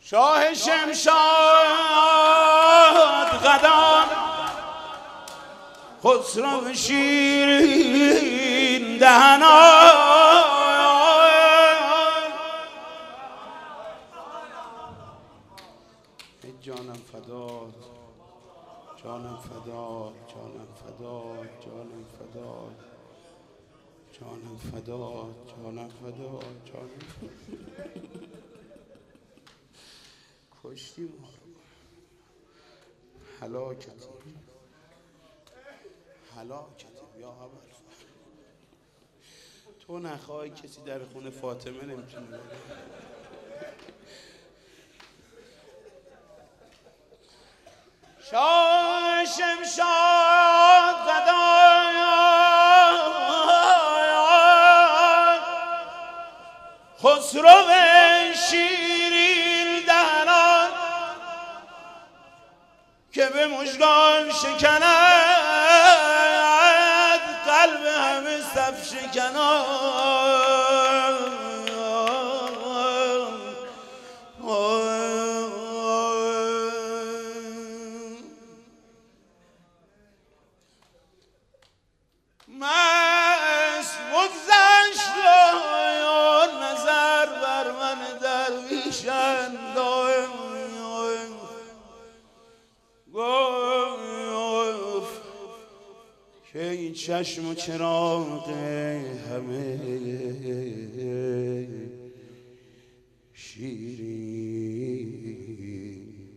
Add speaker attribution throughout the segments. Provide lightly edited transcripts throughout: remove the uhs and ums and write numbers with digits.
Speaker 1: شاه شمشاد قدم خسرو شیرین دهنا جانم فدات جانم فدات جانم فدات جانم فدات جانم فدات جانم فدات جانم کشتی ما رو هلاکتی یا ابوالفضل تو نخواهی کسی در خونه فاطمه نمیتونه بره. شاه شمشاد قدم خسرو شیرین دهنان که به مژگان شکند قلب همه صف شکنان مست بگذشت نظر بر من درویش انداز گفت که این چشم و چراغ همه شیرین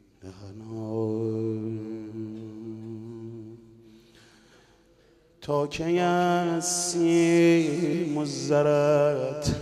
Speaker 1: دهنان تا که از سیم و زرت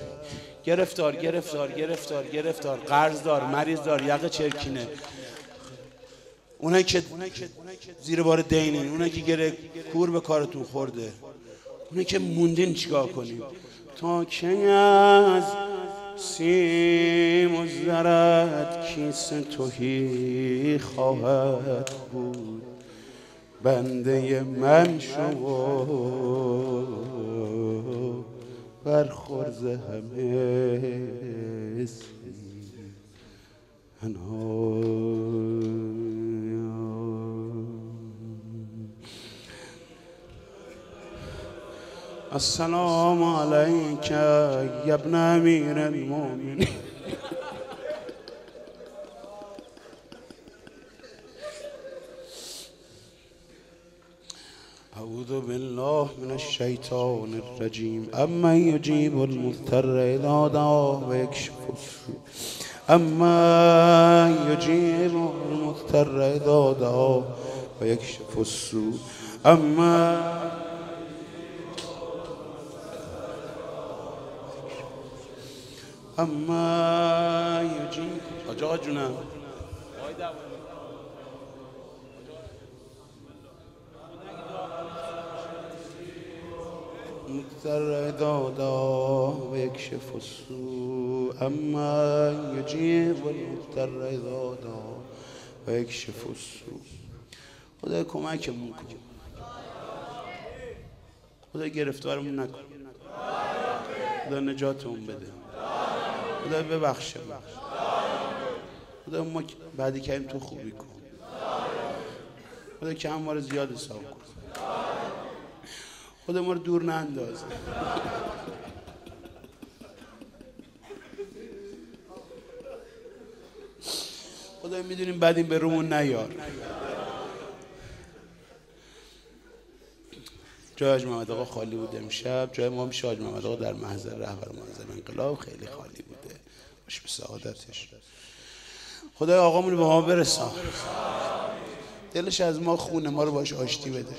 Speaker 1: گرفتار قرض دار مریض دار یقه چرکینه اونایی که زیر بار دینین اونایی که گره کور به کارتون خورده اونایی که موندین چیکار کنیم تا که از سیم و زرت کیسه تهی خواهد بود بنده من شو برخورز همه السلام علیک یا ابن امیر المؤمنین اعوذ بالله من الشیطان الرجیم اما یجیب المضطر اذا دعا و یکشف السوء اما یجیب المضطر اذا دعا و یکشف السوء اما یجیب آقا جونم مضطر اذا دعا و یکشف السوء اما یجیب المضطر اذا دعا و یکشف السوء خدا کمکمون کن خدا گرفتارمون نکن خدا نجاتمون بده خدا ببخشه خدا ما بعدی کردیم تو خوبی کن خدا که هم ما رو زیاد حساب کن خدا ما رو دور ننداز خدا میدونیم بعد این به رومون نیار جای حاج محمد آقا خالی بود امشب جای ما هم حاج محمد آقا در محضر رهبر منظر انقلاب خیلی خالی بوده باش به سعادتش خدای آقامون به ما برسان دلش از ما خونه ما رو باش آشتی بده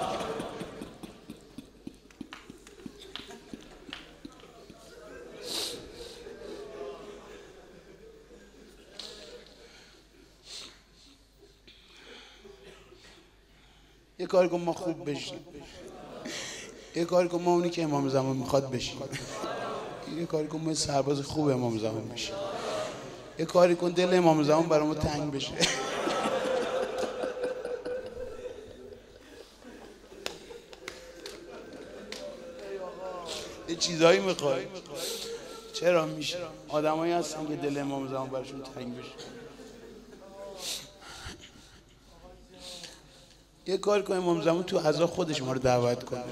Speaker 1: یه کاری کن ما خوب بشیم یه کاری کن ما اونی که امام زمان میخواد بشیم یه کاری کن ما سرباز خوب امام زمان بشیم یه کاری کن دل امام زمان برای ما تنگ بشه یه چیزایی میخوای چرا میشه؟ آدمایی هستن که دل امام زمان براشون تنگ بشه. یه کار کنه امام زمان تو عزا خودش ما رو دعوت کنه.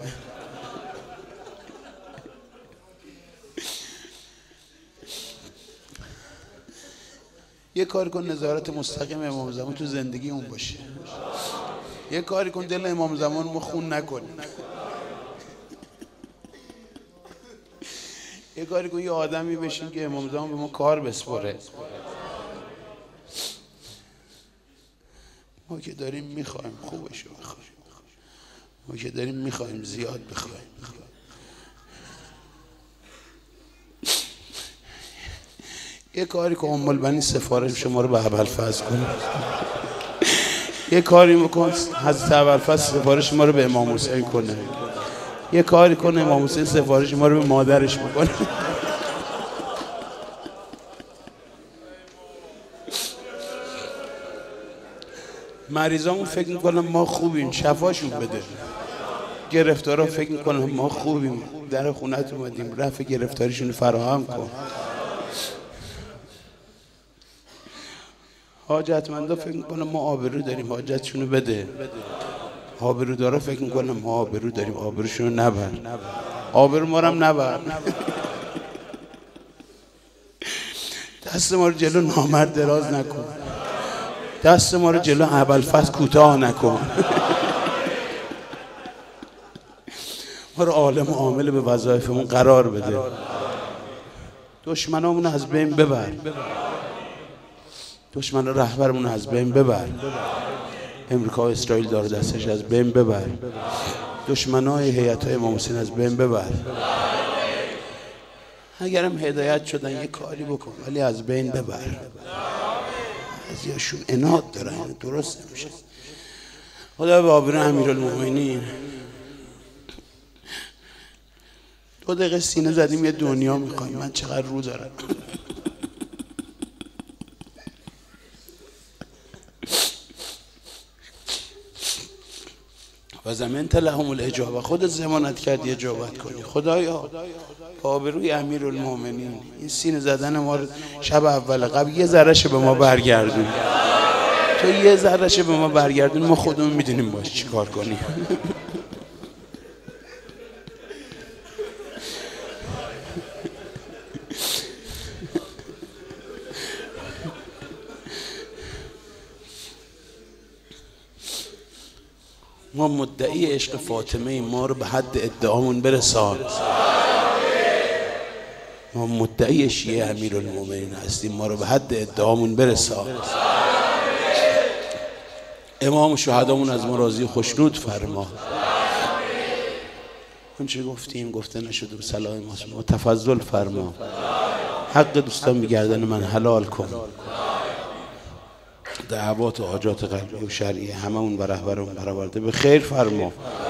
Speaker 1: یه کار کن نظارت مستقیم امام زمان تو زندگی اون باشه. یه کاری کن دل امام زمان ما خون نکنیم. یه کاری کن یه آدمی بشیم که امام زمان به ما کار بسپره. ما که داریم میخوایم خوبشو بخوایم، ما که داریم میخوایم زیاد بخوایم. یه کاری که ام البنین سفارش شما رو به ابوالفضل کنه. یه کاری میکن حضرت ابوالفضل سفارش ما رو به امام حسین کنه. یه کاری کنه امام حسین سفارش ما رو به مادرش میکنه. مریضامون فکر میکنن ما خوبیم، شفاشون بده. گرفتارا فکر میکنن ما خوبیم، در خونت اومدیم، رفع گرفتاریشون فراهم کن. حاجتمندا فکر میکنن ما آبرو داریم، حاجتشونو بده. آبرودارا فکر میکنن ما آبرو داریم، آبروشونو نبر. آبرو ما رو هم نبر. دست ما رو جلو نامرد دراز نکن. دست ما رو جلو ابوالفضل کوتاه نکن. ما رو عالم و عامل به وظایفمون قرار بده. دشمنامون از بین ببر. دشمن رهبرمون از بین ببر. امریکا و اسرائیل دار دستش از بین ببر. دشمنای هیئت امام حسین از بین ببر. اگرم هدایت شدن یه کاری بکن ولی از بین ببر. بعضیاشون عناد دارن، درست نمیشه. خدا به آبرو امیرالمومنین 2 دقیقه سینه زدیم یه دنیا میخوایم. من چقدر رو دارم. و زمنت لهم الاجابه، خودت ضمانت کردی اجابت کنی. خدایا آبروی امیرالمومنین این سینه زدن ما رو شب اول قبل یه ذرهش به ما برگردون. تو یه ذرهش به ما برگردون، ما خودمون میدونیم باش چی کار کنیم. ما مدعی عشق فاطمه ایم، ما رو به حد ادعامون برسان. ما مدعی شیعه امیرالمومنین هستیم، ما رو به حد ادعامون برسان. امام شهدامون از ما راضی خوشنود فرما. اون چه گفتیم گفته نشده به صلاح ما تفضل فرما. حق دوستان بگردن من حلال کن. دعوات و حاجات قلبی و شرعی همه اون به رهبرمون برآورده به خیر فرما.